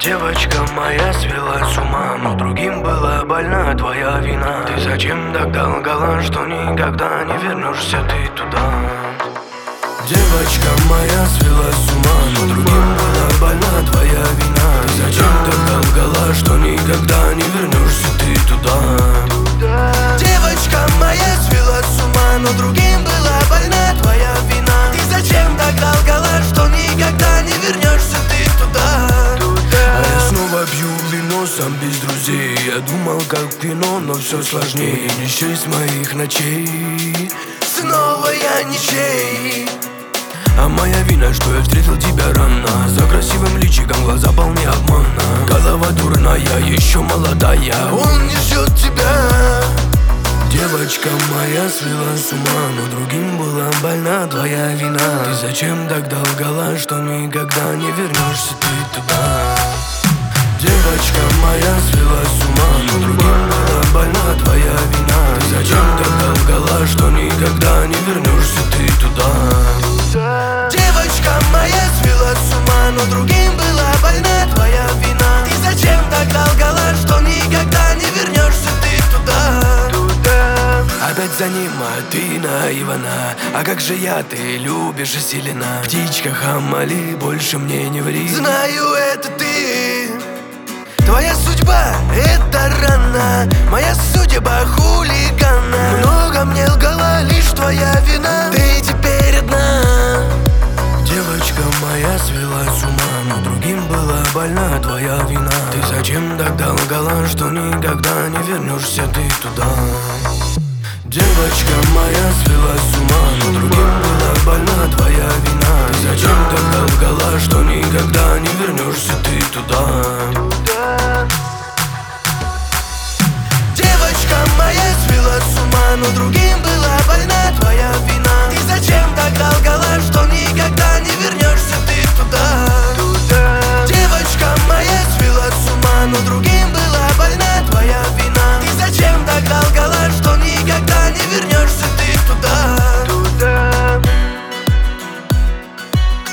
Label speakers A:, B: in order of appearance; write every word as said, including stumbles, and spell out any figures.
A: Девочка моя свела с ума, но другим была больна твоя вина. Ты зачем тогда лгала, что никогда не вернешься ты туда? Девочка моя свела с ума, но другим была больна твоя вина. Ты зачем тогда лгала, что никогда не вернешься ты туда?
B: Девочка моя свела с ума, но другим была больна твоя вина. Ты зачем тогда лгала, что никогда не вернешься ты туда?
A: А я снова пью вино, сам без друзей. Я думал как кино, но все сложнее. Не счесть моих ночей.
B: Снова я ничей.
A: А моя вина, что я встретил тебя рано. За красивым личиком глаза полны обмана. Голова дурная, еще молодая.
B: Он не ждет тебя.
A: Девочка моя свела с ума, но другим была больна твоя вина. Ты зачем тогда лгала, что никогда не вернешься ты туда? Девочка моя свела с ума, но другим была больна твоя вина. Ты зачем тогда лгала, что никогда не вернешься ты туда?
B: Девочка моя свела с ума, но другим была больна твоя вина. Ты зачем тогда лгала, что никогда не вернешься ты туда?
A: Опять за ним, а ты наивна. А как же я, ты любишь и силена. Птичка Хамали, больше мне не ври.
B: Знаю, это ты. Твоя судьба — это рана. Моя судьба — хулигана. Много мне лгала, лишь твоя вина. Ты теперь одна.
A: Девочка моя свела с ума, но другим была больна твоя вина. Ты зачем тогда лгала, что никогда не вернешься ты туда? Девочка моя свела с ума, но другим была больна твоя вина. Ты зачем тогда лгала, что никогда не вернешься ты туда?
B: Девочка моя свела с ума, но другим была больна твоя вина. Ты зачем тогда лгала, что никогда не вернешься ты туда? Девочка моя свела с ума, но другим была больна твоя вина. Ты зачем тогда лгала?